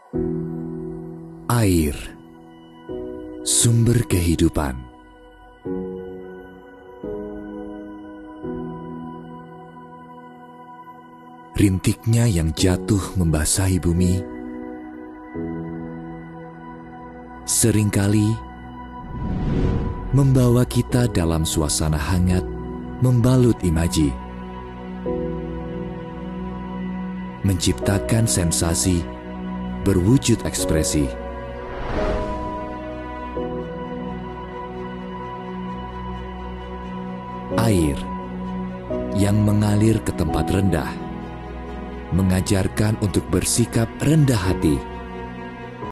Air, sumber kehidupan. Rintiknya yang jatuh membasahi bumi seringkali membawa kita dalam suasana hangat, membalut imaji, menciptakan sensasi berwujud ekspresi. Air yang mengalir ke tempat rendah mengajarkan untuk bersikap rendah hati